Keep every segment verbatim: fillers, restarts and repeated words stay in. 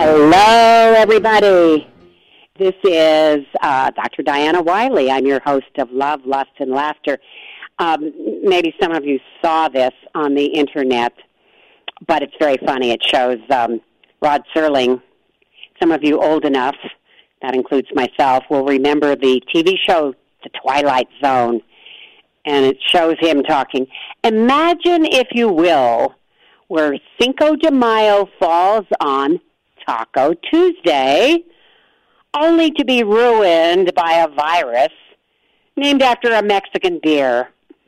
Hello, everybody. This is uh, Doctor Diana Wiley. I'm your host of Love, Lust, and Laughter. Um, maybe some of you saw this on the Internet, but it's very funny. It shows um, Rod Serling. Some of you old enough, that includes myself, will remember the T V show The Twilight Zone, and it shows him talking. Imagine, if you will, where Cinco de Mayo falls on Taco Tuesday, only to be ruined by a virus named after a Mexican beer.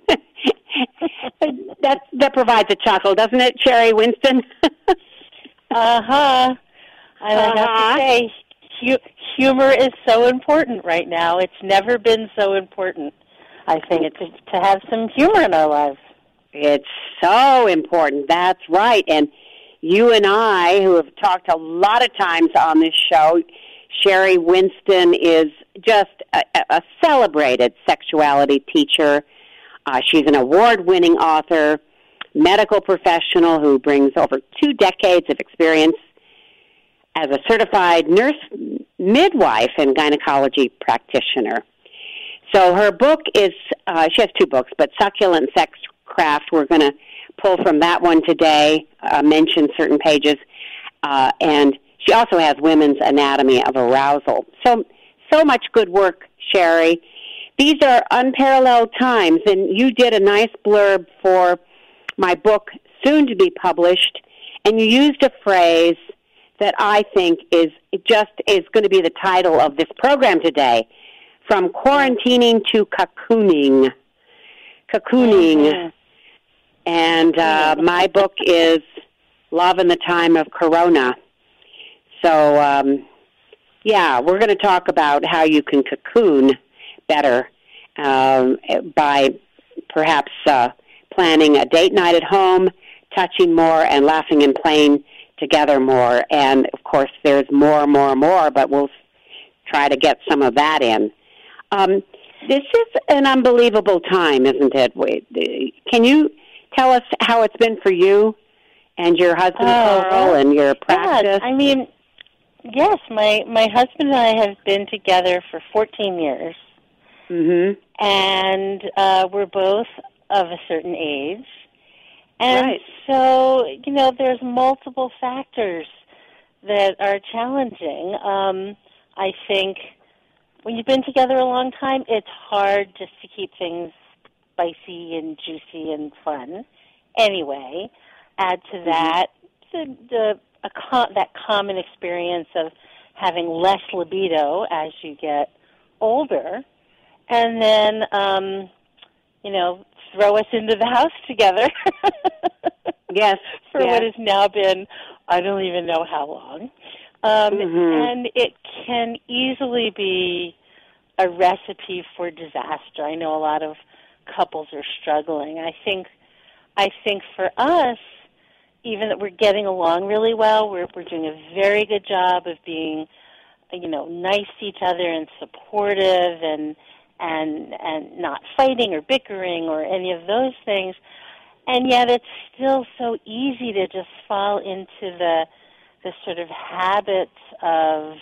that that provides a chuckle, doesn't it, Sherry Winston? uh-huh. I uh-huh. have to say, hu- humor is so important right now. It's never been so important, I think, to, to have some humor in our lives. It's so important. That's right. And you and I, who have talked a lot of times on this show, Sherry Winston is just a, a celebrated sexuality teacher. Uh, she's an award-winning author, medical professional who brings over two decades of experience as a certified nurse midwife and gynecology practitioner. So her book is, uh, she has two books, but Succulent Sex Craft, we're going to pull from that one today, uh, mention certain pages, uh, and she also has Women's Anatomy of Arousal. So, so much good work, Sherry. These are unparalleled times, and you did a nice blurb for my book, soon to be published, and you used a phrase that I think is just is going to be the title of this program today, From Quarantining to Cocooning. Cocooning. Mm-hmm. And uh, my book is Love in the Time of Corona. So, um, yeah, we're going to talk about how you can cocoon better um, by perhaps uh, planning a date night at home, touching more, and laughing and playing together more. And, of course, there's more, more, more, but we'll try to get some of that in. Um, this is an unbelievable time, isn't it? Can you tell us how it's been for you and your husband, oh, Carl, and your practice? Yeah, I mean, yes, my, my husband and I have been together for fourteen years. Mm-hmm. And uh, we're both of a certain age. And right. so, you know, there's multiple factors that are challenging. Um, I think when you've been together a long time, it's hard just to keep things spicy and juicy and fun. Anyway, add to that mm-hmm. the, the a com- that common experience of having less libido as you get older, and then um, you know, throw us into the house together. yes, for yes. what has now been I don't even know how long, um, mm-hmm. and it can easily be a recipe for disaster. I know a lot of couples are struggling. I think, I think for us, even that we're getting along really well, we're we're doing a very good job of being, you know, nice to each other and supportive and and and not fighting or bickering or any of those things. And yet, it's still so easy to just fall into the the sort of habits of,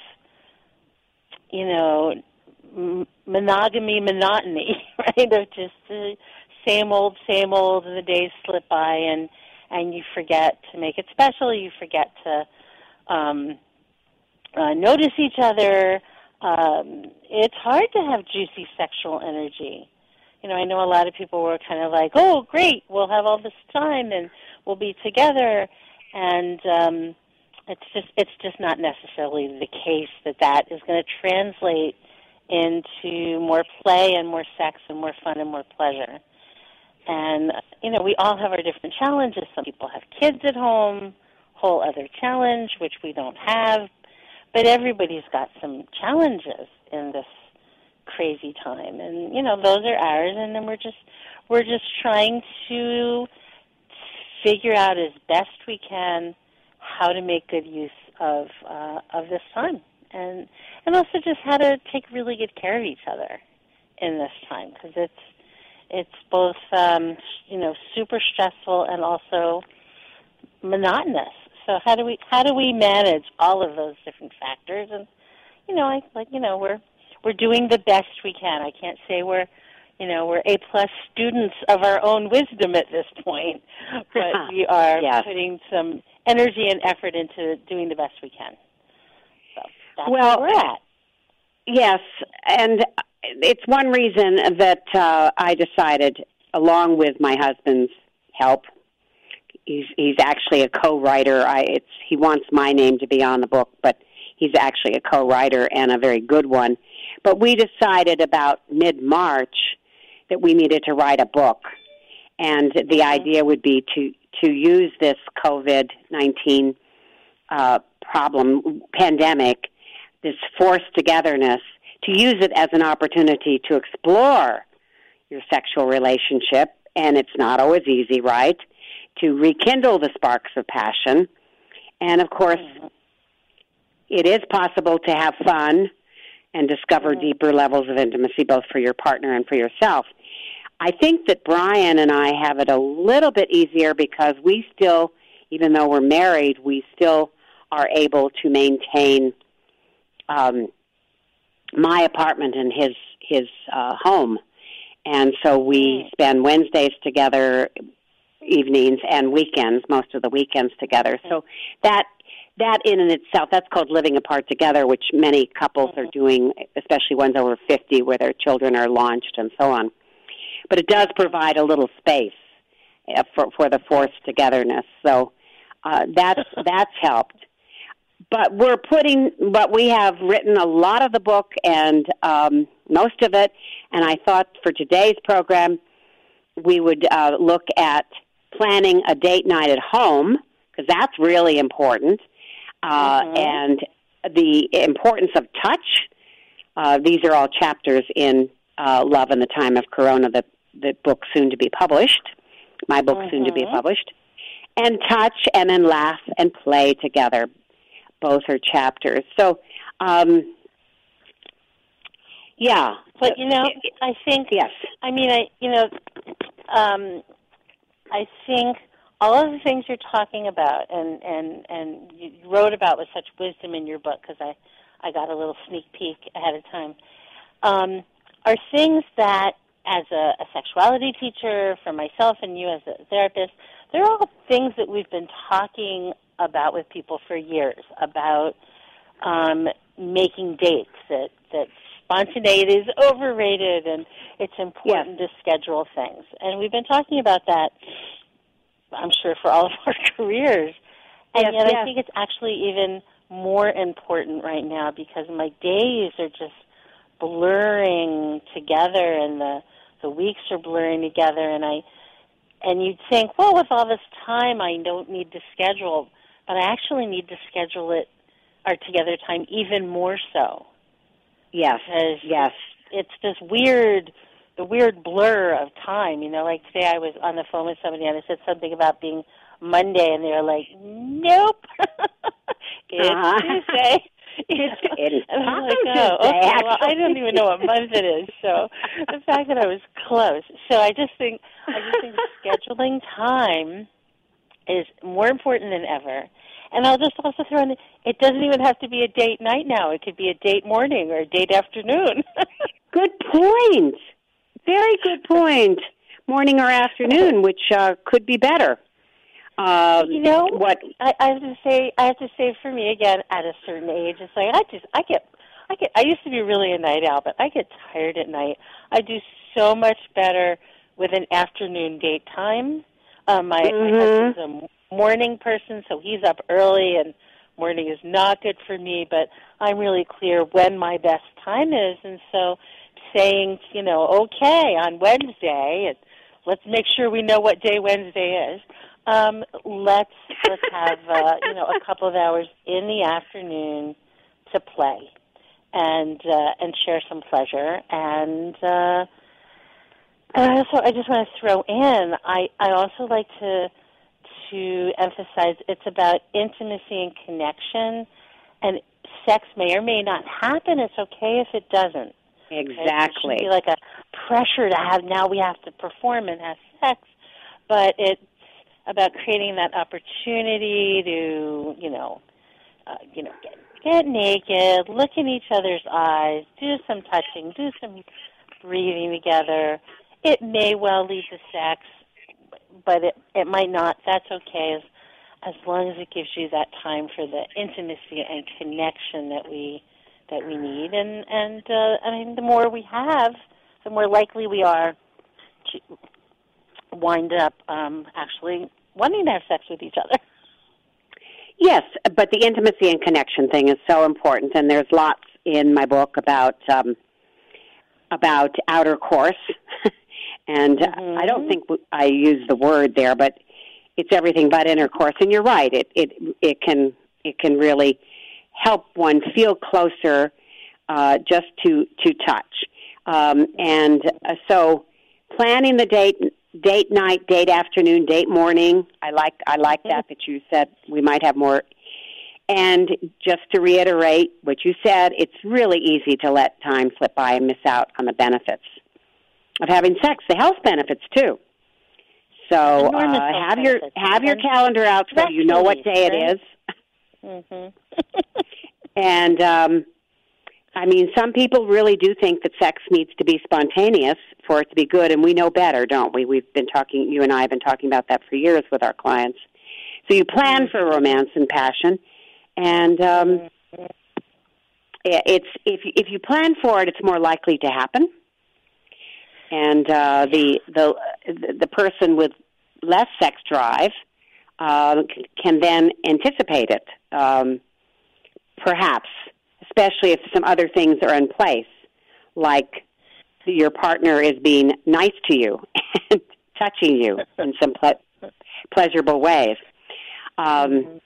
you know, monogamy, monotony, right? Of just the same old, same old, and the days slip by, and and you forget to make it special. You forget to um, uh, notice each other. Um, it's hard to have juicy sexual energy. You know, I know a lot of people were kind of like, "Oh, great, we'll have all this time and we'll be together," and um, it's just it's just not necessarily the case that that is going to translate into more play and more sex and more fun and more pleasure. And, you know, we all have our different challenges. Some people have kids at home, whole other challenge, which we don't have. But everybody's got some challenges in this crazy time. And, you know, those are ours, and then we're just we're just trying to figure out as best we can how to make good use of uh, of this time. And and also just how to take really good care of each other in this time, because it's it's both um, you know super stressful and also monotonous. so how do we how do we manage all of those different factors? And you know, I like you know we're we're doing the best we can. I can't say we're you know we're A plus students of our own wisdom at this point, but we are yes. putting some energy and effort into doing the best we can. So that's well, where we're at. Yes, and it's one reason that uh, I decided, along with my husband's help. He's he's actually a co-writer. I it's he wants my name to be on the book, but he's actually a co-writer and a very good one. But we decided about mid-March that we needed to write a book, and the mm-hmm. idea would be to to use this COVID nineteen uh, problem pandemic, this forced togetherness, to use it as an opportunity to explore your sexual relationship, and it's not always easy, right? To rekindle the sparks of passion. And, of course, mm-hmm. it is possible to have fun and discover mm-hmm. deeper levels of intimacy, both for your partner and for yourself. I think that Brian and I have it a little bit easier because we still, even though we're married, we still are able to maintain um, my apartment and his, his uh, home. And so we spend Wednesdays together, evenings and weekends, most of the weekends together. So that that in and itself, that's called living apart together, which many couples are doing, especially ones over fifty, where their children are launched and so on. But it does provide a little space uh, for for the forced togetherness. So uh, that's that's helped. But we're putting, but we have written a lot of the book and um, most of it. And I thought for today's program, we would uh, look at planning a date night at home, because that's really important, uh, mm-hmm. and the importance of touch. Uh, these are all chapters in uh, Love in the Time of Corona, the, the book soon to be published, my book mm-hmm. soon to be published, and touch, and then laugh and play together. Both are chapters. So, um, yeah. But, you know, I think, yes. I mean, I, you know, um, I think all of the things you're talking about and, and, and you wrote about with such wisdom in your book, because I, I got a little sneak peek ahead of time, um, are things that, as a, a sexuality teacher, for myself and you as a therapist, they're all things that we've been talking about with people for years, about um, making dates, that, that spontaneity is overrated and it's important yes. to schedule things. And we've been talking about that, I'm sure, for all of our careers. And yes, yet yes. I think it's actually even more important right now because my days are just blurring together and the, the weeks are blurring together. And I and you'd think, well, with all this time, I don't need to schedule. But I actually need to schedule it, our together time, even more so. Yes, because yes. It's, it's this weird, the weird blur of time. You know, like today I was on the phone with somebody and I said something about being Monday, and they were like, nope, it's uh-huh. Tuesday. It's, it is and I'm like, Tuesday, oh, okay, actually. well, I don't even know what month it is. So the fact that I was close. So I just think, I just think scheduling time is more important than ever. And I'll just also throw in, it doesn't even have to be a date night now. It could be a date morning or a date afternoon. Good point. Very good point. Morning or afternoon, which uh, could be better. Uh, you know what? I, I have to say. I have to say, for me again, at a certain age, it's like I just, I get, I get. I used to be really a night owl, but I get tired at night. I do so much better with an afternoon date time. Um, my, mm-hmm. my husband's a morning person, so he's up early, and morning is not good for me. But I'm really clear when my best time is, and so saying, you know, okay, on Wednesday, and let's make sure we know what day Wednesday is. Um, let's let's have uh, you know a couple of hours in the afternoon to play and uh, and share some pleasure. And uh, uh, so I just want to throw in. I, I also like to to emphasize it's about intimacy and connection. And sex may or may not happen. It's okay if it doesn't. Exactly. It shouldn't be like a pressure to have. Now we have to perform and have sex, but it. about creating that opportunity to, you know, uh, you know, get, get naked, look in each other's eyes, do some touching, do some breathing together. It may well lead to sex, but it, it might not. That's okay, as, as long as it gives you that time for the intimacy and connection that we that we need. And, and uh, I mean, the more we have, the more likely we are to wind up um, actually wanting to have sex with each other. Yes, but the intimacy and connection thing is so important, and there's lots in my book about um, about outer course. And mm-hmm. I don't think I use the word there, but it's everything but intercourse. And you're right; it it it can it can really help one feel closer uh, just to to touch. Um, and uh, so, planning the date, date night, date afternoon, date morning. I like I like that that you said we might have more. And just to reiterate what you said, it's really easy to let time slip by and miss out on the benefits of having sex, the health benefits too. So uh, have your have your calendar out so you know what day it is. Mm-hmm. And um, I mean, some people really do think that sex needs to be spontaneous for it to be good, and we know better, don't we? We've been talking, you and I have been talking about that for years with our clients. So you plan for romance and passion, and um, it's if if you plan for it, it's more likely to happen. And uh, the the the person with less sex drive uh, can then anticipate it, um, perhaps, especially if some other things are in place, like your partner is being nice to you and touching you in some ple- pleasurable ways. Um,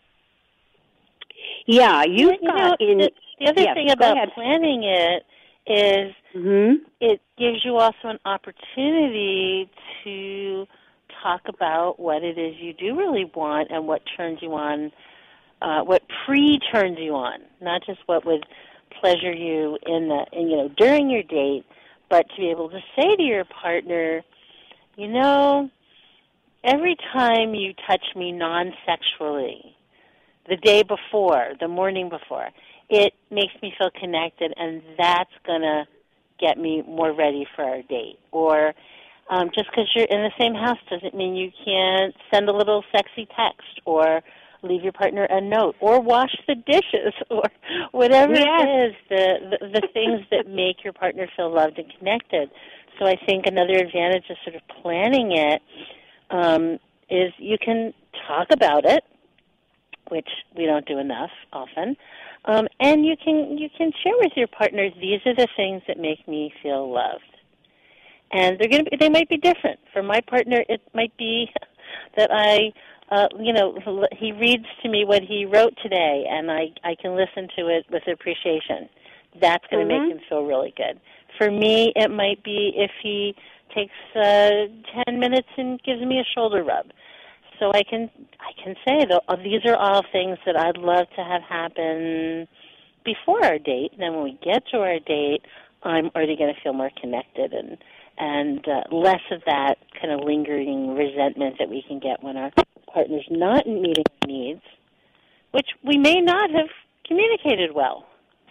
yeah, you've you got know, in. The, the other yes, thing about planning it is mm-hmm. it gives you also an opportunity to talk about what it is you do really want and what turns you on, uh, what pre-turns you on, not just what would pleasure you in the, in, you know, during your date, but to be able to say to your partner, you know, every time you touch me non-sexually, the day before, the morning before, it makes me feel connected, and that's going to get me more ready for our date. Or um, just because you're in the same house doesn't mean you can't send a little sexy text or leave your partner a note or wash the dishes or whatever yes. it is, the, the, the things that make your partner feel loved and connected. So I think another advantage of sort of planning it um, is you can talk about it, which we don't do enough often. Um, and you can you can share with your partner, these are the things that make me feel loved. And they're going to be, they might be different. For my partner, it might be that I, uh, you know, he reads to me what he wrote today, and I, I can listen to it with appreciation. That's going to mm-hmm. make him feel really good. For me, it might be if he takes uh, ten minutes and gives me a shoulder rub. So I can I can say that these are all things that I'd love to have happen before our date. And then when we get to our date, I'm already going to feel more connected and and uh, less of that kind of lingering resentment that we can get when our partner's not meeting our needs, which we may not have communicated well.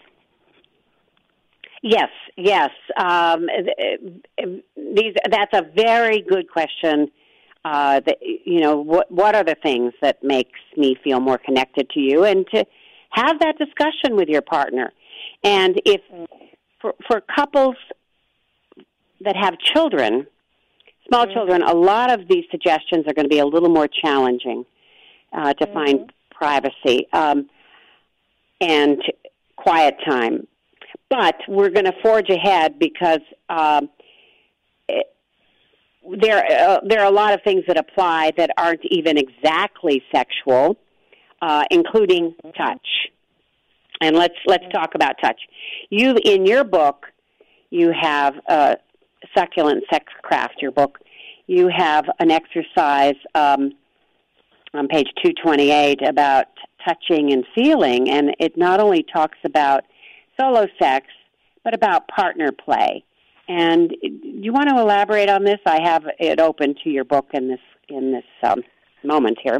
Yes, yes. Um, these that's a very good question. Uh, the, you know, what what are the things that makes me feel more connected to you, and to have that discussion with your partner. And if for, for couples that have children, small mm-hmm. children, a lot of these suggestions are going to be a little more challenging uh, to mm-hmm. find privacy um, and quiet time. But we're going to forge ahead because um, it, There, uh, there are a lot of things that apply that aren't even exactly sexual, uh, including touch. And let's let's talk about touch. You, in your book, you have uh, Succulent Sex Craft. Your book, you have an exercise um, on page two twenty-eight about touching and feeling, and it not only talks about solo sex, but about partner play. And do you want to elaborate on this? I have it open to your book in this in this um, moment here?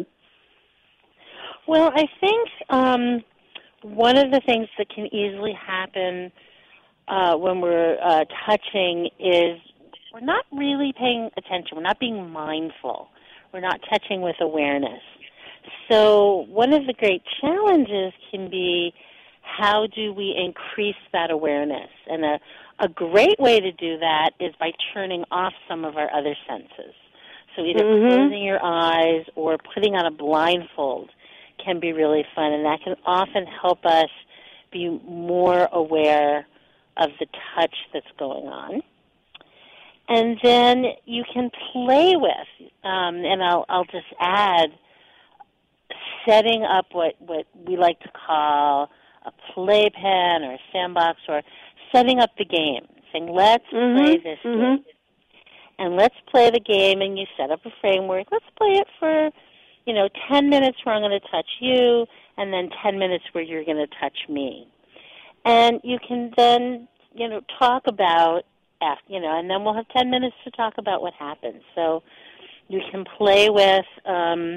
Well, I think um, one of the things that can easily happen uh, when we're uh, touching is we're not really paying attention. We're not being mindful. We're not touching with awareness. So one of the great challenges can be, how do we increase that awareness? And a, a great way to do that is by turning off some of our other senses. So either mm-hmm. closing your eyes or putting on a blindfold can be really fun, and that can often help us be more aware of the touch that's going on. And then you can play with, um, and I'll, I'll just add, setting up what, what we like to call a playpen or a sandbox, or setting up the game, saying, let's mm-hmm. play this mm-hmm. game. And let's play the game, and you set up a framework. Let's play it for, you know, ten minutes where I'm going to touch you, and then ten minutes where you're going to touch me. And you can then, you know, talk about, you know, and then we'll have ten minutes to talk about what happened. So you can play with, um,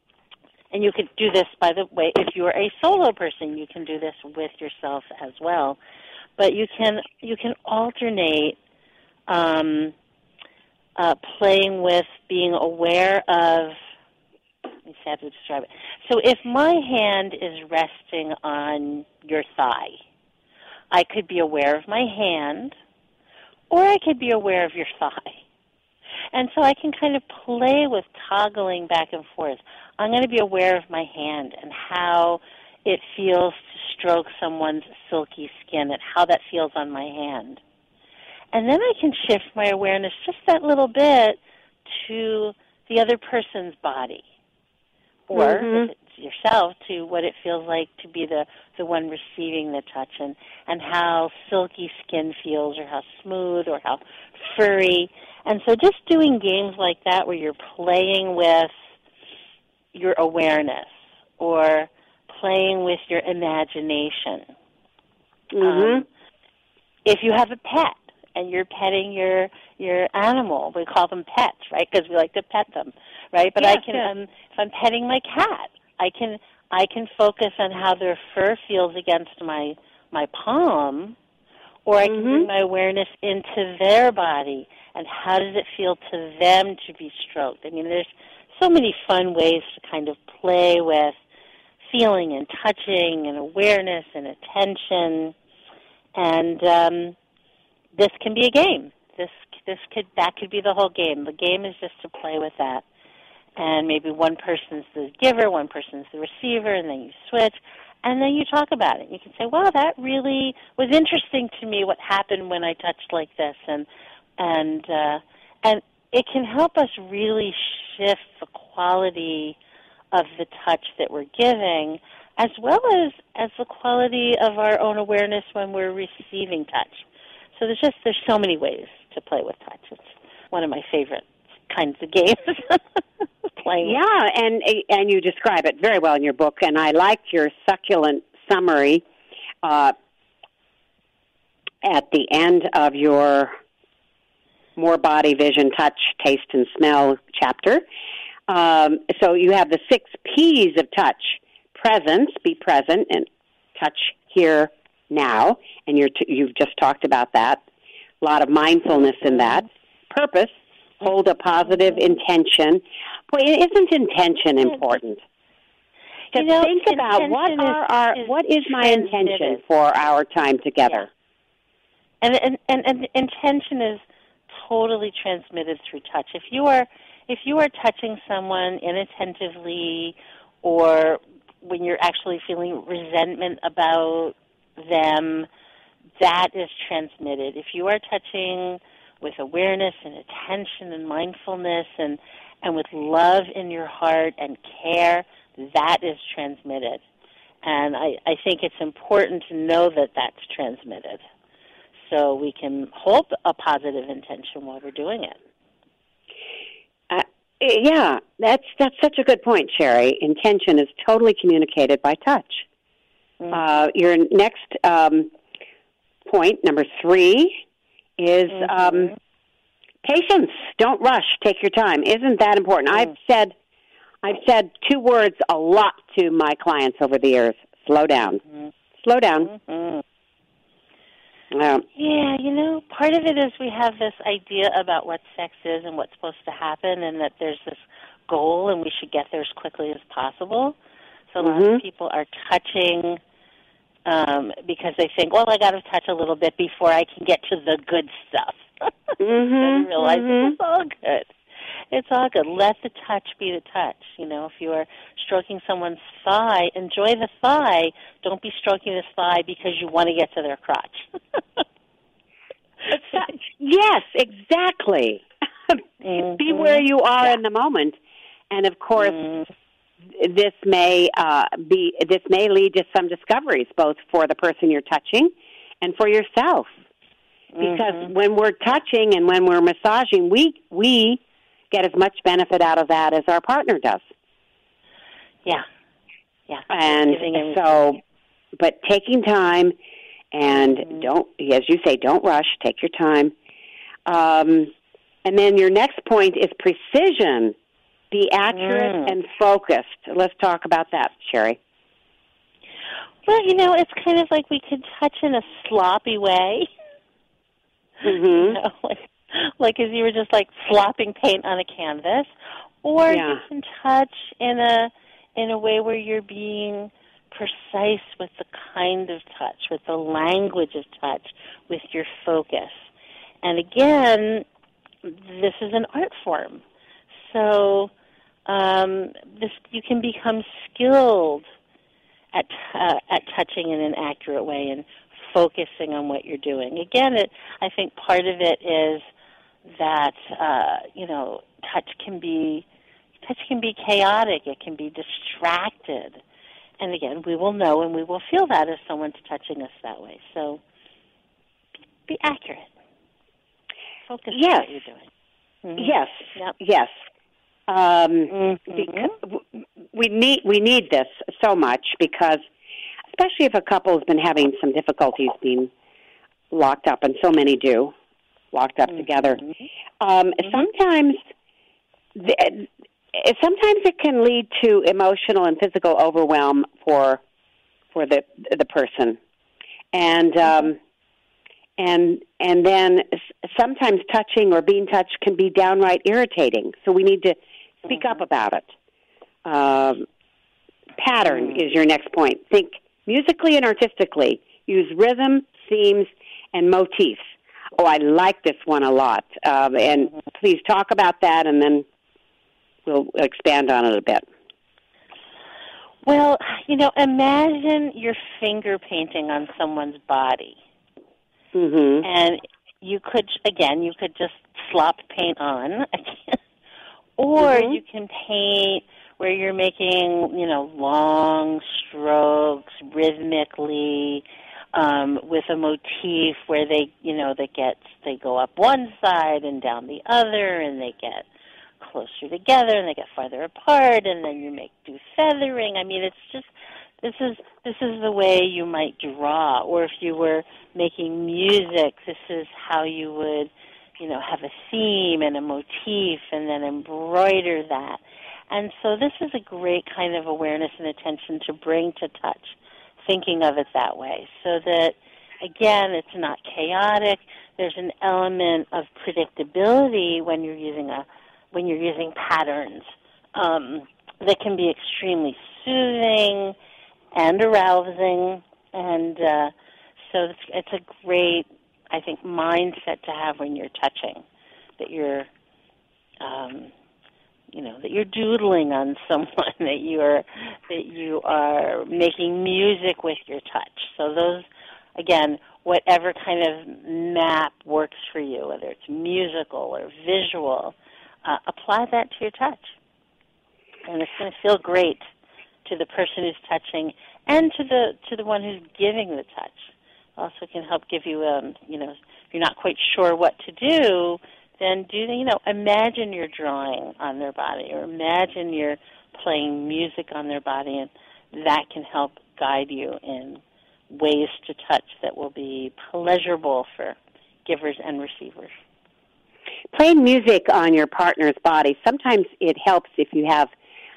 and you could do this, by the way, if you're a solo person, you can do this with yourself as well. But you can you can alternate um, uh, playing with being aware of, let me see how to describe it. So if my hand is resting on your thigh, I could be aware of my hand, or I could be aware of your thigh. And so I can kind of play with toggling back and forth. I'm going to be aware of my hand and how it feels to stroke someone's silky skin and how that feels on my hand. And then I can shift my awareness just that little bit to the other person's body, or mm-hmm. if it's yourself, to what it feels like to be the, the one receiving the touch, and, and how silky skin feels, or how smooth, or how furry. And so just doing games like that where you're playing with your awareness or playing with your imagination. Mm-hmm. Um, if you have a pet and you're petting your your animal, we call them pets, right? Because we like to pet them, right? But yes, I can, yes. um, if I'm petting my cat, I can I can focus on how their fur feels against my my palm, or I can mm-hmm. bring my awareness into their body and how does it feel to them to be stroked. I mean, there's so many fun ways to kind of play with feeling and touching and awareness and attention, and um, this can be a game. This this could that could be the whole game. The game is just to play with that, and maybe one person's the giver, one person's the receiver, and then you switch, and then you talk about it. You can say, "Wow, that really was interesting to me. What happened when I touched like this?" and and uh, and it can help us really shift the quality of the touch that we're giving, as well as, as the quality of our own awareness when we're receiving touch. So there's just there's so many ways to play with touch. It's one of my favorite kinds of games. Playing. Yeah, and and you describe it very well in your book, and I liked your succulent summary uh, at the end of your More Body, Vision, Touch, Taste, and Smell chapter. Um, so you have the six P's of touch: presence, be present, and touch here now. And you're t- you've just talked about that. A lot of mindfulness in that. Purpose, hold a positive intention. Boy, isn't intention important? To you know, think about what is, are our is what is my intention for our time together. Yeah. And, and and and intention is totally transmitted through touch. If you are if you are touching someone inattentively, or when you're actually feeling resentment about them, that is transmitted. If you are touching with awareness and attention and mindfulness and, and with love in your heart and care, that is transmitted. And I, I think it's important to know that that's transmitted, so we can hold a positive intention while we're doing it. Uh, yeah, that's that's such a good point, Sherry. Intention is totally communicated by touch. Mm-hmm. Uh, your next um, point, number three, is mm-hmm. um, patience. Don't rush. Take your time. Isn't that important? Mm-hmm. I've said I've said two words a lot to my clients over the years. Slow down. Mm-hmm. Slow down. Mm-hmm. Yeah. Yeah, you know, part of it is we have this idea about what sex is and what's supposed to happen, and that there's this goal and we should get there as quickly as possible. So a mm-hmm. lot of people are touching um, because they think, well, I got to touch a little bit before I can get to the good stuff. mm-hmm. And realize mm-hmm. it's all good. It's all good. Let the touch be the touch. You know, if you are stroking someone's thigh, enjoy the thigh. Don't be stroking this thigh because you want to get to their crotch. Yes, exactly. Mm-hmm. Be where you are yeah. in the moment, and of course, mm-hmm. this may uh, be this may lead to some discoveries, both for the person you're touching and for yourself. Because mm-hmm. when we're touching and when we're massaging, we we get as much benefit out of that as our partner does. Yeah, yeah. And so, but taking time and mm-hmm. don't, as you say, don't rush. Take your time. Um, and then your next point is precision. Be accurate mm. and focused. Let's talk about that, Sherry. Well, you know, it's kind of like we could touch in a sloppy way. Mm-hmm. You know, like, like as you were just like slopping paint on a canvas, or yeah. you can touch in a in a way where you're being precise with the kind of touch, with the language of touch, with your focus. And again, this is an art form, so um, this you can become skilled at uh, at touching in an accurate way and focusing on what you're doing. Again, it, I think part of it is that uh, you know, touch can be touch can be chaotic. It can be distracted, and again, we will know and we will feel that if someone's touching us that way. So, be accurate. Focus yes. on what you're doing. Mm-hmm. Yes. Yep. Yes. Um, mm-hmm. because we need we need this so much because, especially if a couple has been having some difficulties being locked up, and so many do, locked up mm-hmm. together. Um, mm-hmm. Sometimes, the, sometimes it can lead to emotional and physical overwhelm for for the the person, and mm-hmm. um, and and then sometimes touching or being touched can be downright irritating. So we need to speak mm-hmm. up about it. Um, pattern mm-hmm. is your next point. Think musically and artistically. Use rhythm, themes, and motifs. Oh, I like this one a lot. Um, and mm-hmm. please talk about that, and then we'll expand on it a bit. Well, you know, imagine your finger painting on someone's body. Mm-hmm. And you could, again, you could just slop paint on. Or mm-hmm. you can paint where you're making, you know, long strokes rhythmically um, with a motif where they, you know, they get, they go up one side and down the other, and they get closer together and they get farther apart, and then you make do feathering. I mean, it's just, this is this is the way you might draw. Or if you were making music, this is how you would, you know, have a theme and a motif and then embroider that. And so this is a great kind of awareness and attention to bring to touch, thinking of it that way, so that, again, it's not chaotic. There's an element of predictability when you're using a when you're using patterns um, that can be extremely soothing and arousing. And uh, so it's, it's a great, I think, mindset to have when you're touching, that you're, um, you know, that you're doodling on someone, that you're that you are making music with your touch. So those, again, whatever kind of map works for you, whether it's musical or visual, uh, apply that to your touch, and it's going to feel great to the person who's touching and to the to the one who's giving the touch. Also can help give you, um, you know, if you're not quite sure what to do, then do, you know, imagine you're drawing on their body, or imagine you're playing music on their body, and that can help guide you in ways to touch that will be pleasurable for givers and receivers. Playing music on your partner's body, sometimes it helps if you have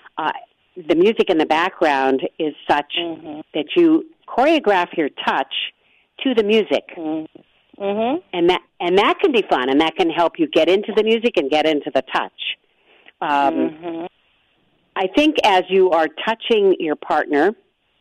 uh, the music in the background is such mm-hmm. that you choreograph your touch to the music. Mm-hmm. And that and that can be fun, and that can help you get into the music and get into the touch. Um, mm-hmm. I think as you are touching your partner,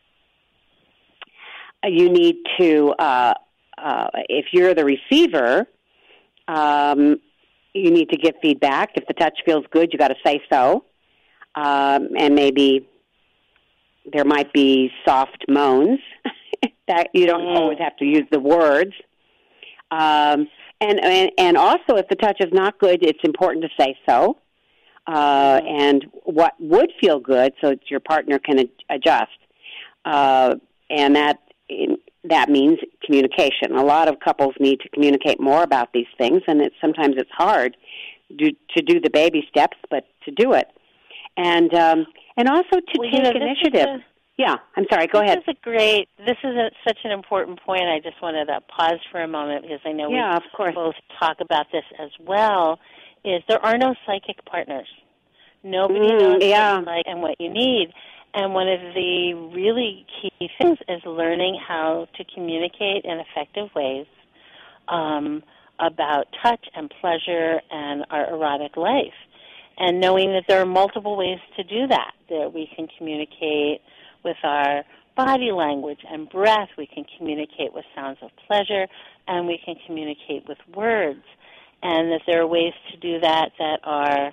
you need to, uh, uh, if you're the receiver, um, you need to give feedback. If the touch feels good, you got to say so. Um, and maybe there might be soft moans that you don't mm. always have to use the words. Um, and, and and also, if the touch is not good, it's important to say so. Uh, and what would feel good, so that your partner can ad- adjust. Uh, and that that means communication. A lot of couples need to communicate more about these things, and it, sometimes it's hard to, to do the baby steps, but to do it. And um, and also to well, take you know, initiative. A, yeah, I'm sorry, go this ahead. This is a great, this is a, such an important point. I just wanted to pause for a moment because I know yeah, we of course. both talk about this as well, is there are no psychic partners. Nobody mm, knows yeah. what you like and what you need. And one of the really key things is learning how to communicate in effective ways um, about touch and pleasure and our erotic life. And knowing that there are multiple ways to do that, that we can communicate with our body language and breath, we can communicate with sounds of pleasure, and we can communicate with words. And that there are ways to do that that are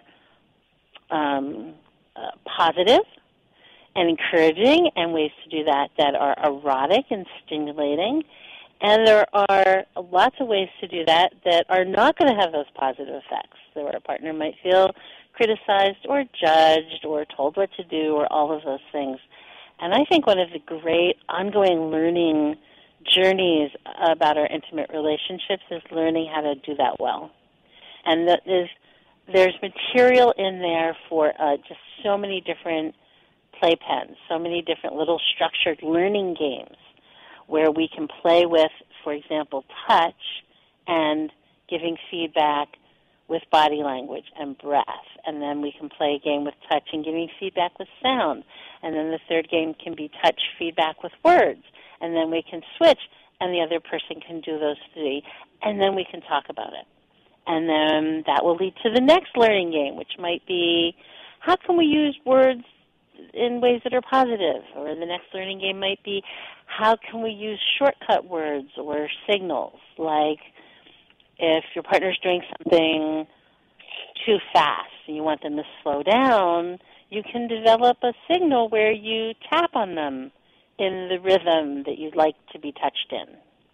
um, uh, positive and encouraging, and ways to do that that are erotic and stimulating. And there are lots of ways to do that that are not going to have those positive effects, where a partner might feel criticized or judged or told what to do or all of those things. And I think one of the great ongoing learning journeys about our intimate relationships is learning how to do that well. And that is, there's material in there for uh, just so many different playpens, so many different little structured learning games where we can play with, for example, touch and giving feedback with body language and breath. And then we can play a game with touch and giving feedback with sound. And then the third game can be touch feedback with words. And then we can switch, and the other person can do those three. And then we can talk about it. And then that will lead to the next learning game, which might be, how can we use words in ways that are positive? Or the next learning game might be, how can we use shortcut words or signals? Like if your partner's doing something too fast and you want them to slow down, you can develop a signal where you tap on them in the rhythm that you'd like to be touched in.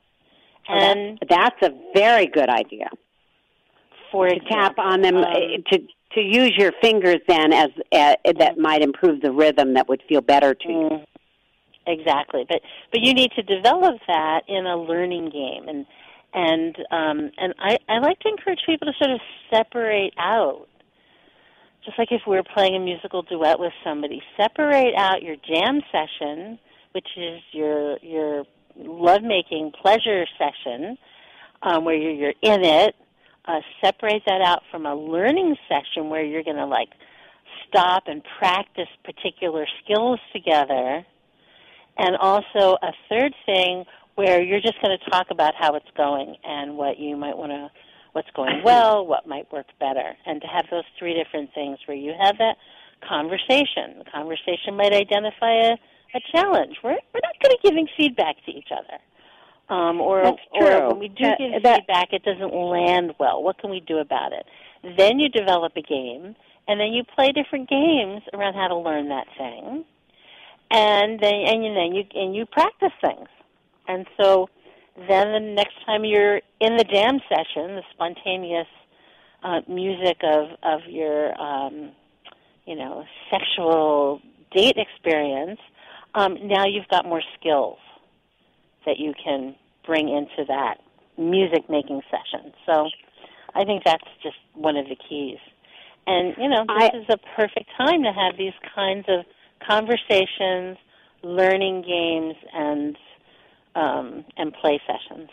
And oh, that's, that's a very good idea. For to example, tap on them, um, to to use your fingers then as uh, that might improve the rhythm that would feel better to you. Mm, exactly, but but you need to develop that in a learning game, and and um, and I, I like to encourage people to sort of separate out, just like if we were playing a musical duet with somebody, separate out your jam session, which is your your lovemaking pleasure session, um, where you're, you're in it. Uh, separate that out from a learning session where you're going to, like, stop and practice particular skills together. And also a third thing where you're just going to talk about how it's going and what you might want to, what's going well, what might work better. And to have those three different things where you have that conversation. The conversation might identify a, a challenge. We're, we're not going to be giving feedback to each other. Um, or, or when we do that, give that, feedback, it doesn't land well. What can we do about it? Then you develop a game, and then you play different games around how to learn that thing, and then and you, then you and you practice things. And so then the next time you're in the jam session, the spontaneous uh, music of of your um, you know sexual date experience, um, now you've got more skills that you can bring into that music-making session. So I think that's just one of the keys. And, you know, this I, is a perfect time to have these kinds of conversations, learning games, and um, and play sessions.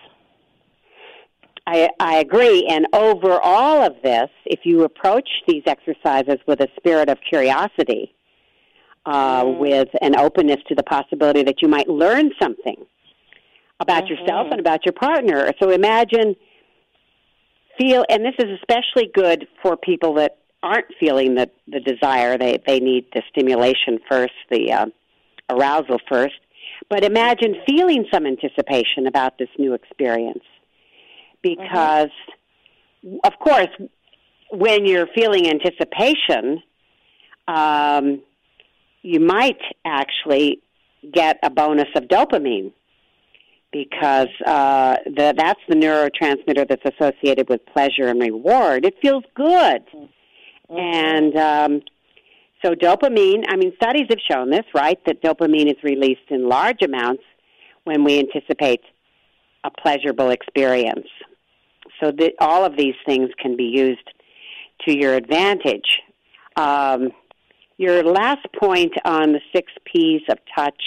I, I agree. And over all of this, if you approach these exercises with a spirit of curiosity, uh, mm. with an openness to the possibility that you might learn something about mm-hmm. yourself and about your partner. So imagine, feel, and this is especially good for people that aren't feeling the, the desire. They, they need the stimulation first, the uh, arousal first. But imagine feeling some anticipation about this new experience. Because, mm-hmm. of course, when you're feeling anticipation, um, you might actually get a bonus of dopamine, because uh, the, that's the neurotransmitter that's associated with pleasure and reward. It feels good. Mm-hmm. And um, so dopamine, I mean, studies have shown this, right, that dopamine is released in large amounts when we anticipate a pleasurable experience. So the, all of these things can be used to your advantage. Um, your last point on the six P's of touch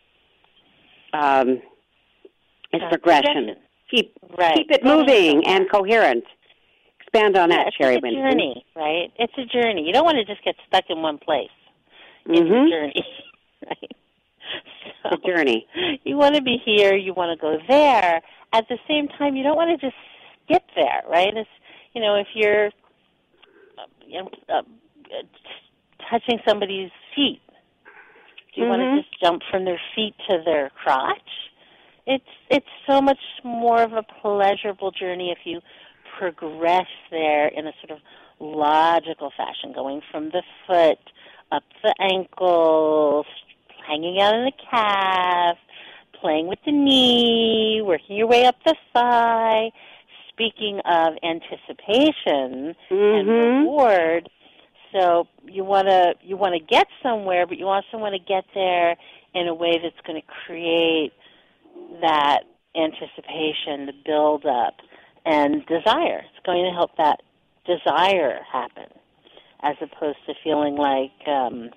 um, is uh, progression. progression. Keep right. keep it moving and coherent. Expand on yeah, that, it's Sherry like a Winston. journey, right? It's a journey. You don't want to just get stuck in one place in mm-hmm. your journey, right? So it's a journey. You want to be here. You want to go there. At the same time, you don't want to just skip there, right? It's, you know, if you're uh, you know, uh, touching somebody's feet, do you mm-hmm. want to just jump from their feet to their crotch? It's it's so much more of a pleasurable journey if you progress there in a sort of logical fashion, going from the foot up the ankles, hanging out in the calf, playing with the knee, working your way up the thigh. Speaking of anticipation mm-hmm. and reward, so you want to you want to get somewhere, but you also want to get there in a way that's going to create that anticipation, the build-up, and desire. It's going to help that desire happen, as opposed to feeling like, um,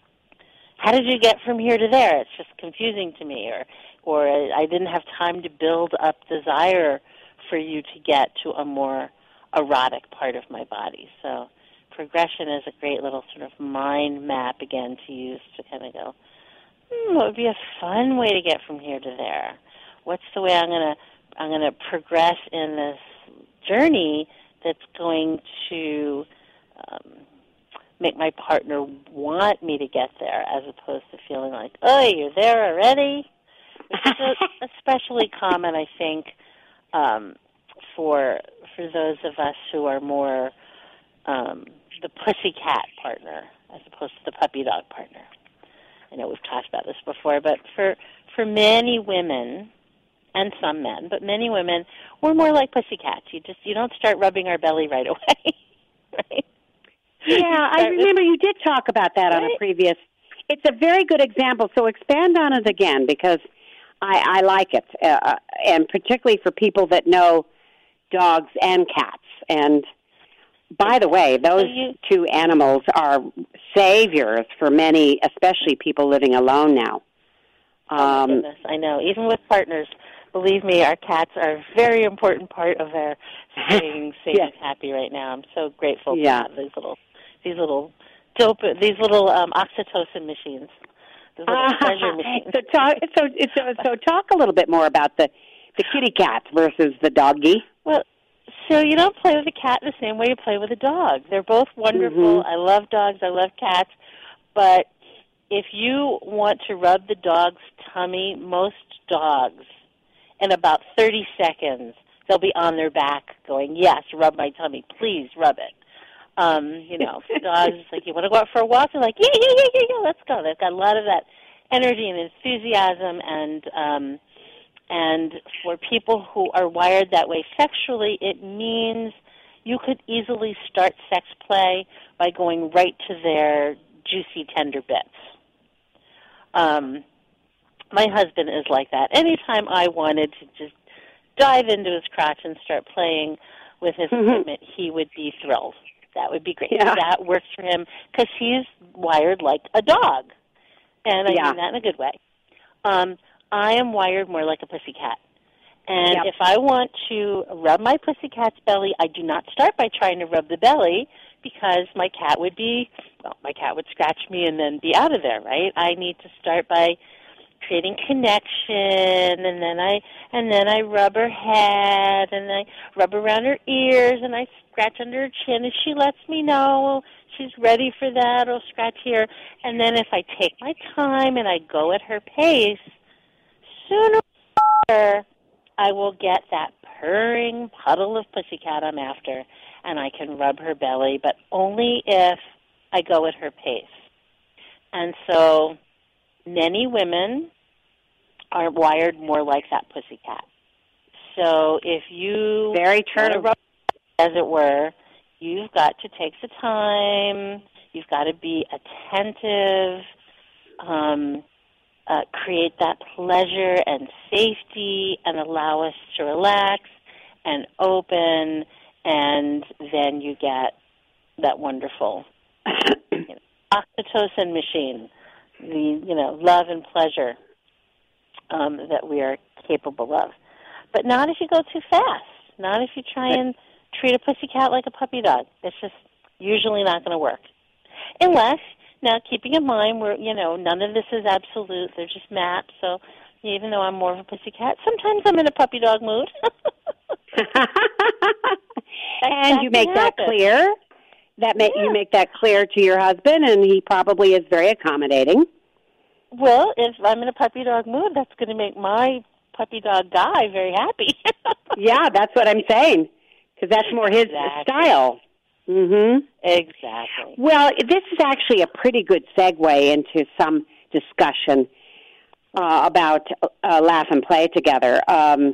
how did you get from here to there? It's just confusing to me, or or I didn't have time to build up desire for you to get to a more erotic part of my body. So progression is a great little sort of mind map, again, to use to kind of go, hmm, what would be a fun way to get from here to there? What's the way I'm going to I'm going to progress in this journey that's going to um, make my partner want me to get there, as opposed to feeling like, oh, you're there already? Which is especially common, I think, um, for for those of us who are more um, the pussycat partner as opposed to the puppy dog partner. I know we've talked about this before, but for for many women, and some men, but many women, we're more like pussycats. You just you don't start rubbing our belly right away, right? Yeah, I remember you did talk about that right? on a previous. It's a very good example. So expand on it again, because I, I like it, uh, and particularly for people that know dogs and cats. And by the way, those so you, two animals are saviors for many, especially people living alone now. Um, oh, my goodness, I know. Even with partners, believe me, our cats are a very important part of our staying safe yes. and happy right now. I'm so grateful yeah. for these little, these little dope, these little um, oxytocin machines, these little uh, pleasure machines. So talk, so, so, so talk a little bit more about the, the kitty cats versus the doggy. Well, so you don't play with a cat the same way you play with a dog. They're both wonderful. Mm-hmm. I love dogs. I love cats. But if you want to rub the dog's tummy, most dogs, in about thirty seconds, they'll be on their back going, yes, rub my tummy. Please rub it. Um, you know, dogs, like, you want to go out for a walk? They're like, yeah, yeah, yeah, yeah, yeah, let's go. They've got a lot of that energy and enthusiasm, and um, and for people who are wired that way sexually, it means you could easily start sex play by going right to their juicy, tender bits. Um, my husband is like that. Anytime I wanted to just dive into his crotch and start playing with his mm-hmm. equipment, he would be thrilled. That would be great. Yeah. That works for him because he's wired like a dog, and I yeah. mean that in a good way. Um, I am wired more like a pussycat. And yep. if I want to rub my pussycat's belly, I do not start by trying to rub the belly, because my cat would be, well, my cat would scratch me and then be out of there, right? I need to start by creating connection, and then I and then I rub her head, and I rub around her ears, and I scratch under her chin, and she lets me know she's ready for that. I'll scratch here, and then if I take my time and I go at her pace, sooner or later I will get that purring puddle of pussycat I'm after, and I can rub her belly, but only if I go at her pace. And so many women are wired more like that pussycat. So if you very true, rub, as it were, you've got to take the time. You've got to be attentive. Um, uh, create that pleasure and safety, and allow us to relax and open, and then you get that wonderful you know, oxytocin machine. The you know love and pleasure um, that we are capable of, but not if you go too fast. Not if you try and treat a pussycat like a puppy dog. It's just usually not going to work. Unless, now keeping in mind, we're you know none of this is absolute. They're just maps. So even though I'm more of a pussycat, sometimes I'm in a puppy dog mood. And you make that happen. clear. That make, yeah. You make that clear to your husband, and he probably is very accommodating. Well, if I'm in a puppy dog mood, that's going to make my puppy dog guy very happy. Yeah, that's what I'm saying, because that's more his exactly. style. Mm-hmm. Exactly. Well, this is actually a pretty good segue into some discussion uh, about uh, laugh and play together, um,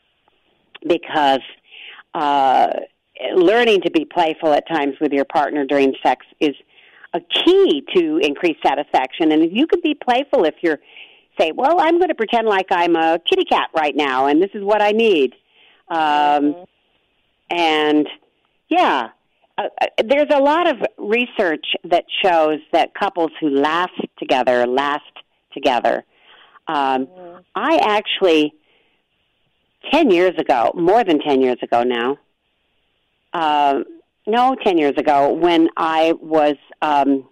because uh, learning to be playful at times with your partner during sex is a key to increased satisfaction. And you can be playful if you're, say, well, I'm going to pretend like I'm a kitty cat right now, and this is what I need. Um, mm-hmm. And, yeah, uh, there's a lot of research that shows that couples who laugh together last together. Um, mm-hmm. I actually, ten years ago, more than ten years ago now, uh, no, ten years ago, when I was um,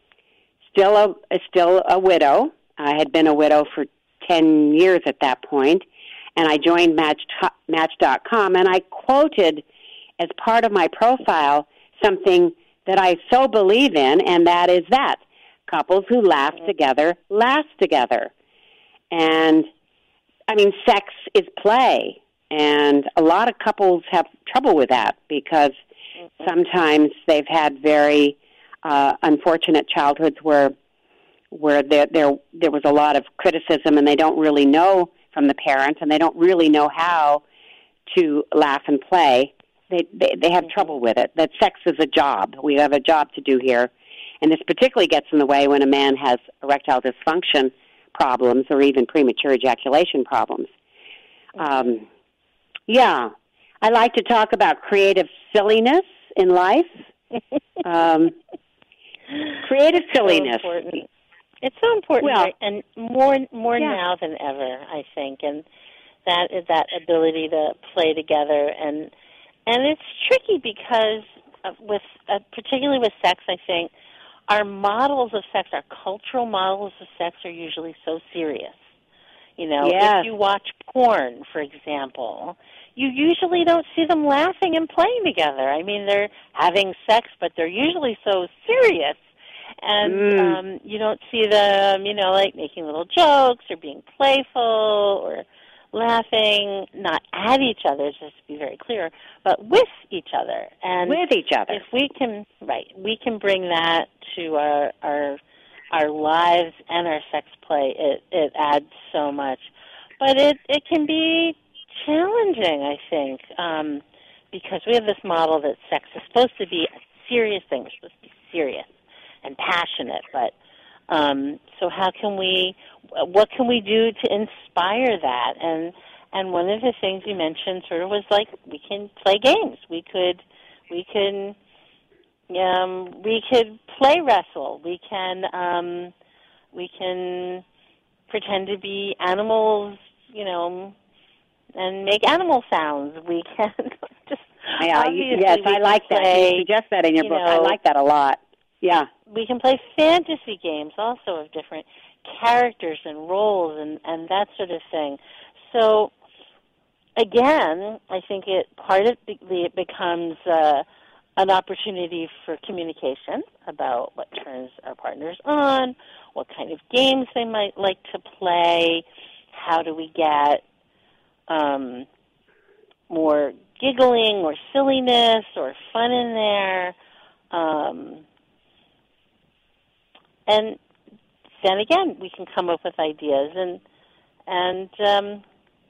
still a still a widow. I had been a widow for ten years at that point, and I joined Match Match dot com, and I quoted as part of my profile something that I so believe in, and that is that couples who laugh together last together. And, I mean, sex is play, and a lot of couples have trouble with that because sometimes they've had very uh, unfortunate childhoods where where there, there there was a lot of criticism, and they don't really know from the parents, and they don't really know how to laugh and play. They, they they have trouble with it. That sex is a job. We have a job to do here, and this particularly gets in the way when a man has erectile dysfunction problems or even premature ejaculation problems. Um, yeah, I like to talk about creative silliness in life. Um, creative silliness. So important. It's so important, well, right? And more more yeah. now than ever, I think. And that is that ability to play together, and and it's tricky because with uh, particularly with sex, I think our models of sex, our cultural models of sex, are usually so serious. You know, yes. if you watch porn, for example, you usually don't see them laughing and playing together. I mean, they're having sex, but they're usually so serious. And mm. um, you don't see them, you know, like making little jokes or being playful or laughing, not at each other, just to be very clear, but with each other. And with each other. If we can, right, we can bring that to our our our lives and our sex play, it, it adds so much. But it, it can be challenging, I think, um, because we have this model that sex is supposed to be a serious thing. We're supposed to be serious and passionate, but um, so how can we, what can we do to inspire that? And and one of the things you mentioned sort of was like we can play games. We could, we can, um, we could play wrestle. We can, um, we can pretend to be animals, you know, and make animal sounds. We can just Yeah, obviously yes, we I like can that. play, You suggest that in your you book. know, I like that a lot. Yeah. We can play fantasy games also of different characters and roles and, and that sort of thing. So, again, I think it part of the, it becomes uh, an opportunity for communication about what turns our partners on, what kind of games they might like to play, how do we get um, more giggling or silliness or fun in there. Um, and then again, we can come up with ideas, and and um,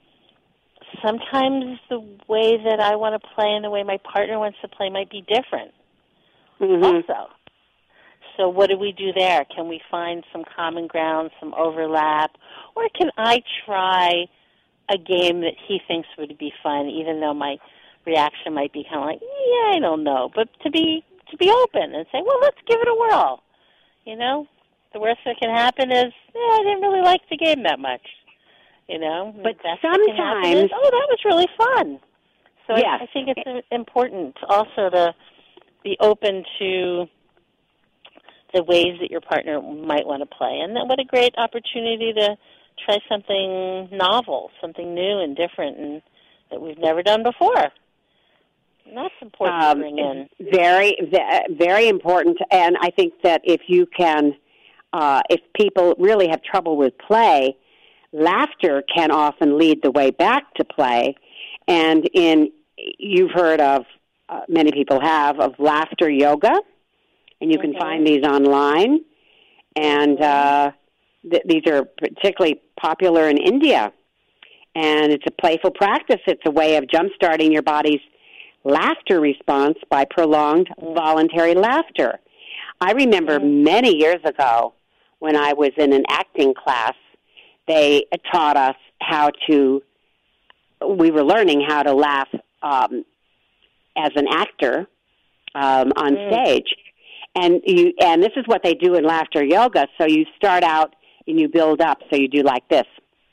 sometimes the way that I want to play and the way my partner wants to play might be different. Mm-hmm. Also, so what do we do there? Can we find some common ground, some overlap, or can I try a game that he thinks would be fun, even though my reaction might be kind of like, yeah, I don't know, but to be to be open and say, well, let's give it a whirl. You know, the worst that can happen is, yeah, I didn't really like the game that much. You know, but the best sometimes, that can happen is, oh, that was really fun. So yes. I, I think it's important also to be open to the ways that your partner might want to play, and then what a great opportunity to try something novel, something new and different, and that we've never done before. And that's important um, to bring in. Very, very important. And I think that if you can, uh, if people really have trouble with play, laughter can often lead the way back to play. And in you've heard of, uh, many people have, of laughter yoga, and you can Mm-hmm. find these online. And uh, th- these are particularly popular in India. And it's a playful practice. It's a way of jump-starting your body's laughter response by prolonged voluntary laughter. I remember Mm-hmm. many years ago when I was in an acting class, they taught us how to, we were learning how to laugh um, as an actor um, on Mm. stage. And you, and this is what they do in laughter yoga. So you start out and you build up. So you do like this.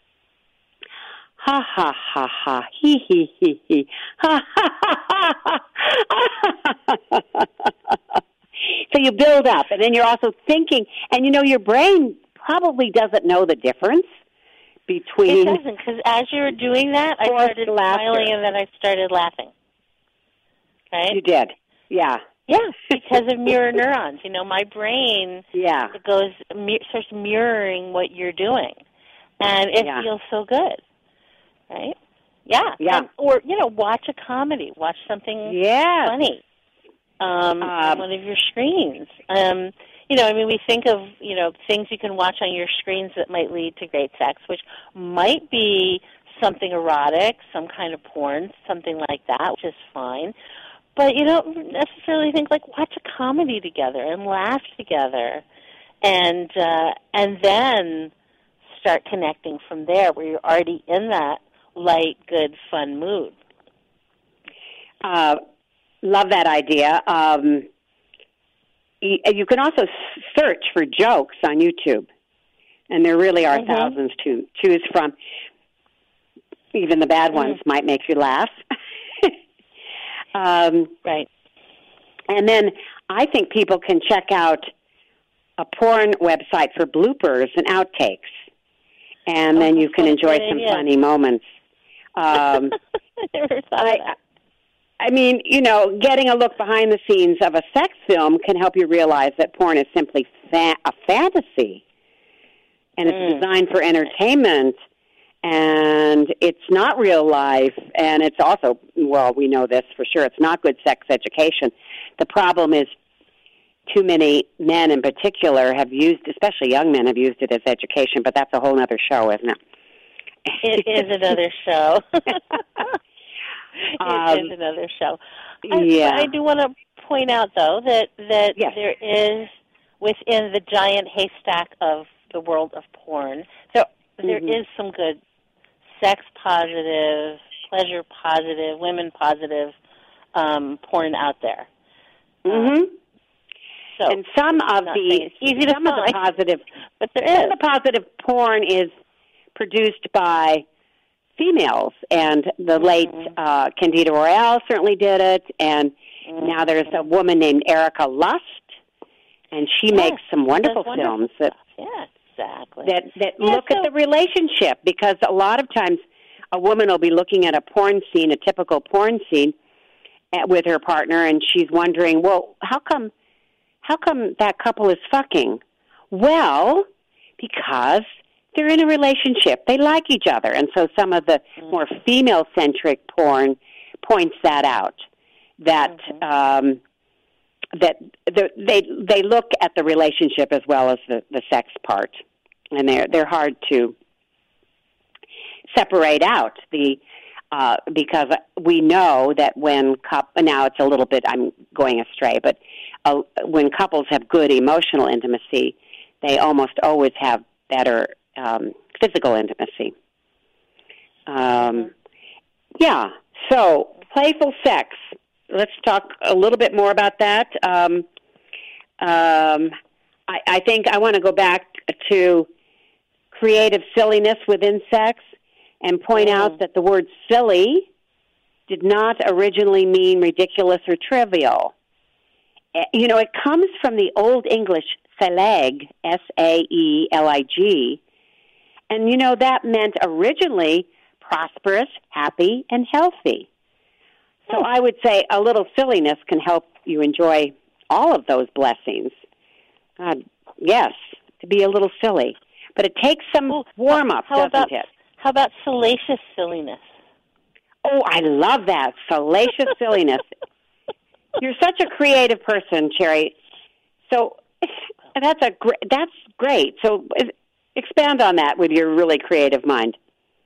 Ha, ha, ha, ha, he, he, he, he, ha, ha, ha, ha, ha. So you build up, and then you're also thinking, and you know, your brain probably doesn't know the difference between... It doesn't, because as you were doing that, I started laughter. smiling, and then I started laughing. Right? You did, yeah. Yeah, because of mirror neurons. You know, my brain Yeah. it goes starts mirroring what you're doing, and it Yeah. feels so good. Right? Yeah. Yeah. And, or, you know, watch a comedy. Watch something Yeah. funny um, Um, on one of your screens. Um, you know, I mean, we think of, you know, things you can watch on your screens that might lead to great sex, which might be something erotic, some kind of porn, something like that, which is fine. But you don't necessarily think, like, watch a comedy together and laugh together and uh, and then start connecting from there where you're already in that light, good, fun mood. Uh, love that idea. Um, y- you can also search for jokes on YouTube, and there really are Mm-hmm. thousands to choose from. Even the bad ones Mm-hmm. might make you laugh. um, Right. and then I think people can check out a porn website for bloopers and outtakes, and Oh, then you that's can a enjoy great some idea. funny moments. Um, I never thought I, of that. I mean, you know, getting a look behind the scenes of a sex film can help you realize that porn is simply fa- a fantasy, and it's Mm. designed for entertainment, and it's not real life, and it's also, well, we know this for sure, it's not good sex education. The problem is too many men in particular have used, especially young men, have used it as education, but that's a whole other show, isn't it? It is another show. It Um, is another show. I, yeah. I do want to point out, though, that, that Yes. there is, within the giant haystack of the world of porn, there, there Mhm. is some good sex-positive, pleasure-positive, women-positive um, porn out there. Mm-hmm. Um, so, and some of not the saying it's easy to some of the find, positive but there some is. of the positive porn is produced by females. And the mm-hmm. late uh, Candida Royale certainly did it, and mm-hmm. now there's a woman named Erica Lust, and she yes, makes some wonderful, wonderful films that yeah, exactly. that, that yeah, look so, at the relationship, because a lot of times a woman will be looking at a porn scene, a typical porn scene, with her partner, and she's wondering, well, how come, how come that couple is fucking? Well, because they're in a relationship. They like each other. And so some of the mm-hmm. more female-centric porn points that out, that mm-hmm. um, that the, they they look at the relationship as well as the, the sex part. And they're, they're hard to separate out, the uh, because we know that when couple, now it's a little bit, I'm going astray, but uh, when couples have good emotional intimacy, they almost always have better um, physical intimacy. Um, yeah, so playful sex. Let's talk a little bit more about that. Um, um, I, I think I want to go back to creative silliness within sex and point mm. out that the word silly did not originally mean ridiculous or trivial. You know, it comes from the Old English saleg, S A E L I G, and, you know, that meant originally prosperous, happy, and healthy. So I would say a little silliness can help you enjoy all of those blessings. God, yes, to be a little silly. But it takes some well, warm-up, how doesn't about, it? How about salacious silliness? Oh, I love that, salacious silliness. You're such a creative person, Sherry. So that's a gr- that's great. So expand on that with your really creative mind.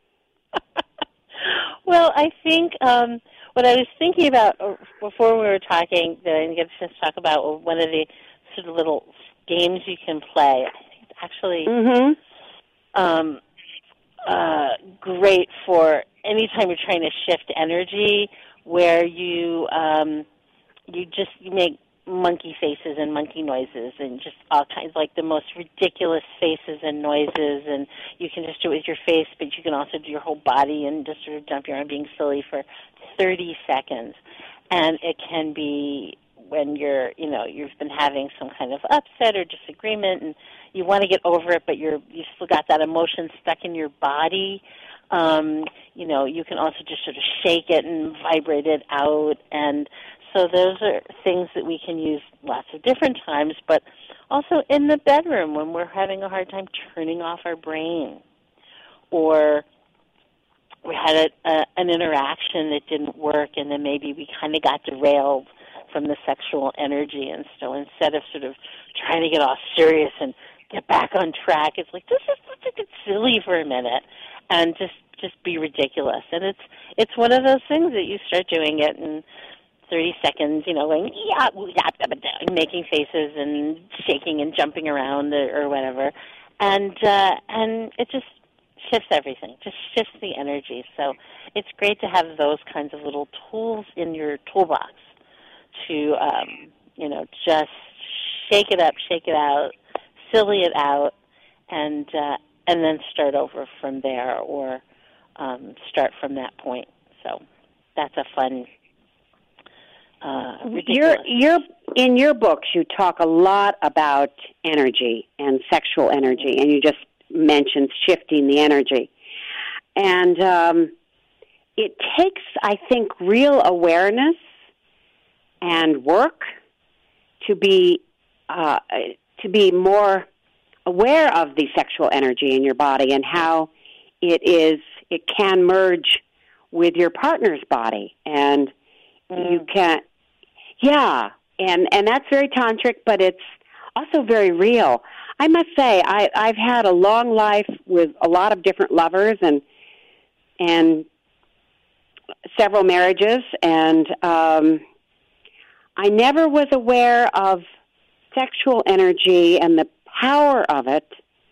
Well, I think um, what I was thinking about before we were talking, that I didn't get to talk about one of the sort of little games you can play. I think it's actually mm-hmm. um, uh, great for anytime you're trying to shift energy, where you um, you just you make monkey faces and monkey noises and just all kinds, like the most ridiculous faces and noises, and you can just do it with your face, but you can also do your whole body and just sort of jump around being silly for thirty seconds. And it can be when you're, you know, you've been having some kind of upset or disagreement and you want to get over it, but you're, you've still got that emotion stuck in your body. Um, you know, you can also just sort of shake it and vibrate it out. And so those are things that we can use lots of different times, but also in the bedroom when we're having a hard time turning off our brain, or we had a, a, an interaction that didn't work, and then maybe we kind of got derailed from the sexual energy. And so instead of sort of trying to get all serious and get back on track, it's like, this is let's get silly for a minute and just just be ridiculous. And it's it's one of those things that you start doing it in thirty seconds, you know, going, yeah, yeah, making faces and shaking and jumping around or, or whatever. And uh, and it just shifts everything, just shifts the energy. So it's great to have those kinds of little tools in your toolbox to, um, you know, just shake it up, shake it out, silly it out, and uh, and then start over from there, or um, start from that point. So that's a fun. Uh, you're, you're, in your books, you talk a lot about energy and sexual energy, and you just mentioned shifting the energy. And um, it takes, I think, real awareness and work to be uh, to be more aware of the sexual energy in your body and how it is it can merge with your partner's body, and mm. you can, yeah, and and that's very tantric, but it's also very real. I must say, I, I've had a long life with a lot of different lovers and and several marriages, and um, I never was aware of sexual energy and the power of it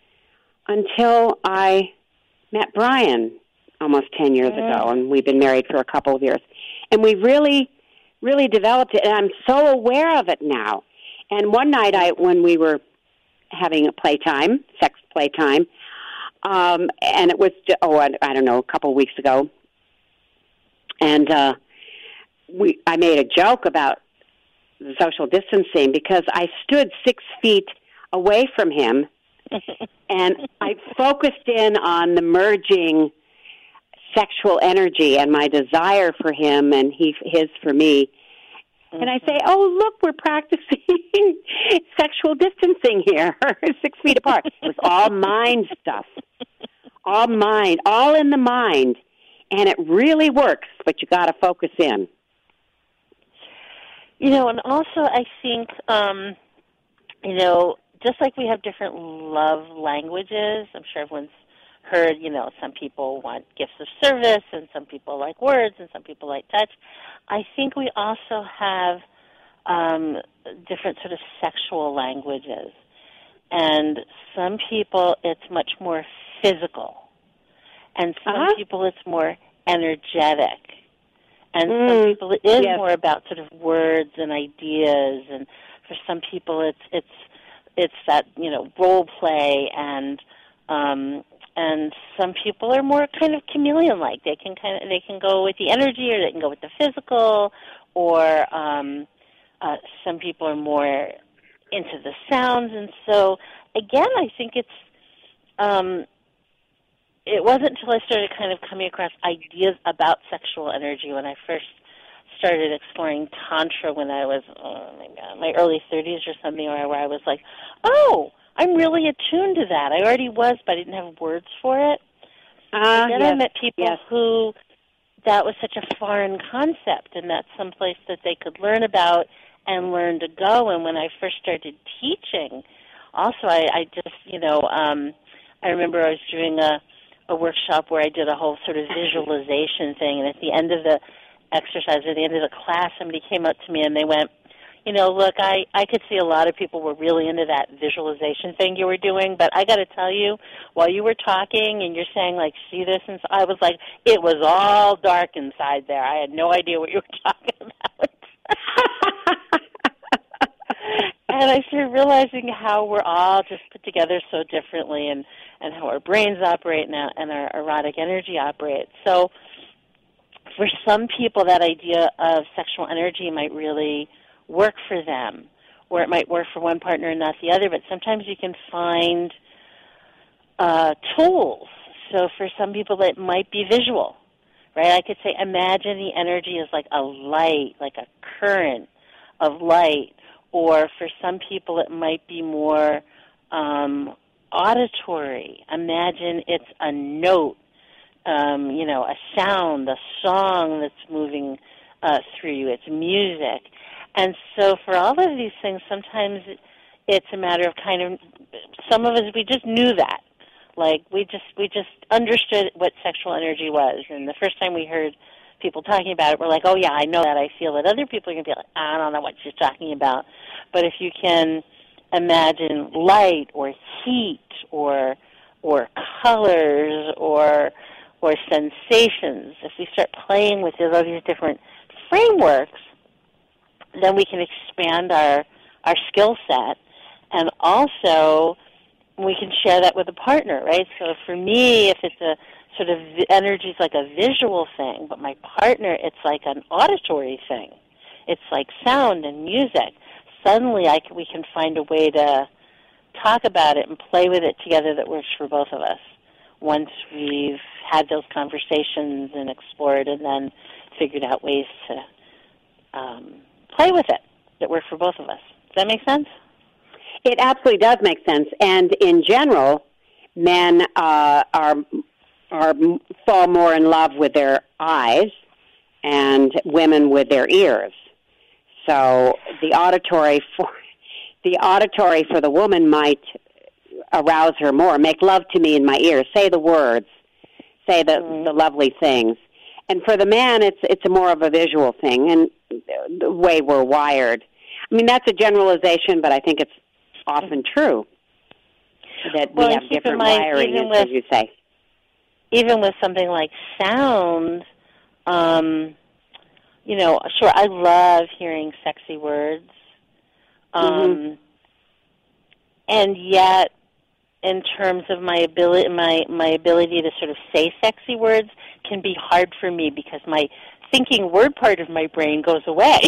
until I met Brian almost ten years mm. ago, and we've been married for a couple of years. And we really, really developed it, and I'm so aware of it now. And one night, I when we were having a playtime, sex playtime, um, and it was, oh, I, I don't know, a couple of weeks ago. And uh, we, I made a joke about social distancing because I stood six feet away from him, and I focused in on the merging sexual energy and my desire for him and he his for me. Mm-hmm. And I say, oh, look, we're practicing sexual distancing here, six feet apart. It was all mind stuff, all mind, all in the mind. And it really works, but you got to focus in. You know, and also I think, um, you know, just like we have different love languages, I'm sure everyone's heard, you know, some people want gifts of service and some people like words and some people like touch. I think we also have um, different sort of sexual languages. And some people it's much more physical. And some uh-huh. people it's more energetic. And mm, some people it is yes. more about sort of words and ideas. And for some people it's it's it's that, you know, role play and um and some people are more kind of chameleon-like. They can kind of they can go with the energy, or they can go with the physical, or um, uh, some people are more into the sounds. And so, again, I think it's um, it wasn't until I started kind of coming across ideas about sexual energy when I first started exploring Tantra when I was oh my God, my early thirties or something, where I was like, oh, I'm really attuned to that. I already was, but I didn't have words for it. Uh, and then yes, I met people yes. who that was such a foreign concept, and that's someplace that they could learn about and learn to go. And when I first started teaching, also I, I just, you know, um, I remember I was doing a, a workshop where I did a whole sort of visualization thing, and at the end of the exercise, at the end of the class, somebody came up to me and they went, you know, look, I, I could see a lot of people were really into that visualization thing you were doing, but I got to tell you, while you were talking and you're saying, like, see this, and so I was like, it was all dark inside there. I had no idea what you were talking about. And I started realizing how we're all just put together so differently, and, and how our brains operate and our, and our erotic energy operates. So for some people, that idea of sexual energy might really work for them, or it might work for one partner and not the other, but sometimes you can find uh, tools. So for some people it might be visual, right? I could say imagine the energy is like a light, like a current of light, or for some people it might be more um, auditory. Imagine it's a note, um, you know, a sound, a song that's moving uh, through you. It's music. And so for all of these things, sometimes it's a matter of kind of, some of us, we just knew that. Like, we just we just understood what sexual energy was. And the first time we heard people talking about it, we're like, oh, yeah, I know that, I feel it. Other people are going to be like, I don't know what she's talking about. But if you can imagine light or heat or or colors or or sensations, if we start playing with all these different frameworks, then we can expand our our skill set, and also we can share that with a partner, right? So for me, if it's a sort of energy is like a visual thing, but my partner, it's like an auditory thing. It's like sound and music. Suddenly I can, we can find a way to talk about it and play with it together that works for both of us once we've had those conversations and explored and then figured out ways to um, play with it that work for both of us. Does that make sense? It absolutely does make sense. And in general, men uh, are are fall more in love with their eyes, and women with their ears. So the auditory for the auditory for the woman might arouse her more. Make love to me in my ears. Say the words. Say the mm-hmm. the lovely things. And for the man, it's it's a more of a visual thing, and the way we're wired. I mean, that's a generalization, but I think it's often true that well, we have different mind, wiring, with, as you say. Even with something like sound, um, you know, sure, I love hearing sexy words, um, mm-hmm. and yet in terms of my ability, my my ability to sort of say sexy words can be hard for me because my thinking word part of my brain goes away.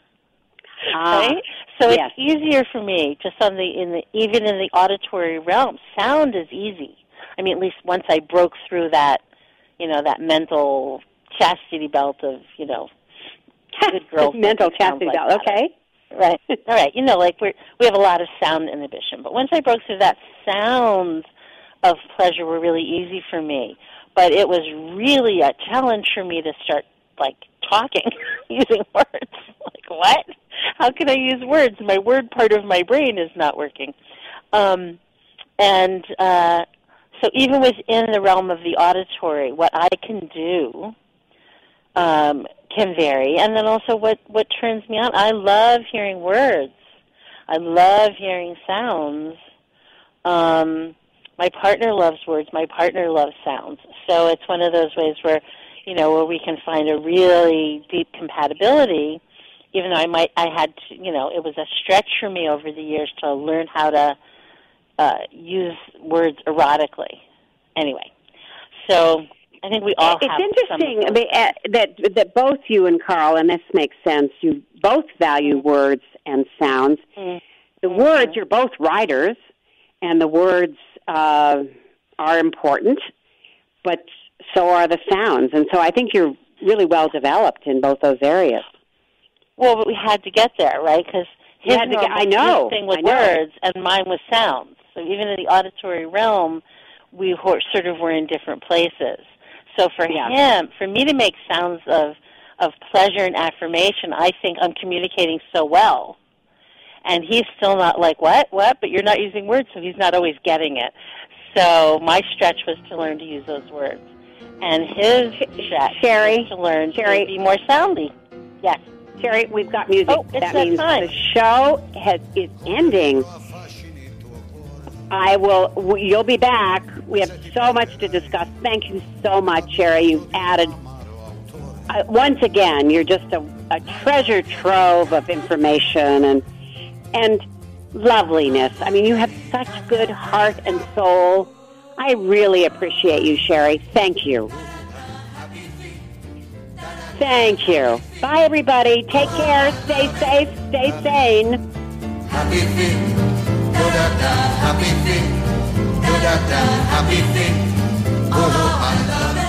Ah, right? So yes. it's easier for me just on the in the even in the auditory realm. Sound is easy. I mean, at least once I broke through that, you know, that mental chastity belt of, you know, good girls. mental chastity like belt. Okay. Right. All right. You know, like we we have a lot of sound inhibition, but once I broke through that, sounds of pleasure were really easy for me. But it was really a challenge for me to start like talking using words. Like what? How can I use words? My word part of my brain is not working. Um, and uh, so even within the realm of the auditory, what I can do um, can vary. And then also what, what turns me on, I love hearing words. I love hearing sounds. Um, my partner loves words. My partner loves sounds. So it's one of those ways where, you know, where we can find a really deep compatibility, even though I might, I had to, you know, it was a stretch for me over the years to learn how to uh, use words erotically. Anyway, so I think we all it's have interesting some of those. that, that that both you and Carl, and this makes sense, you both value Mm-hmm. words and sounds. Mm-hmm. The words, you're both writers, and the words uh, are important, but so are the sounds. And so I think you're really well developed in both those areas. Well, but we had to get there, right? Because his had to get- normal I know, thing was I know. words, and mine was sounds. So even in the auditory realm, we were, sort of were in different places. So for Yeah. him, for me to make sounds of of pleasure and affirmation, I think I'm communicating so well. And he's still not like, what, what? But you're not using words, so he's not always getting it. So my stretch was to learn to use those words. And his stretch Sherry, was to learn Sherry. to be more soundy. Yes. Sherry, we've got music. Oh, it's that that means time. the show has, is ending. I will. w- You'll be back. We have so much to discuss. Thank you so much, Sherry. You've added. Uh, once again, you're just a, a treasure trove of information and and loveliness. I mean, you have such good heart and soul. I really appreciate you, Sherry. Thank you. Thank you. Bye, everybody. Take care. Stay safe. Stay sane. Happy feet, do da da, happy feet, do da da, happy feet. Oh, I love it.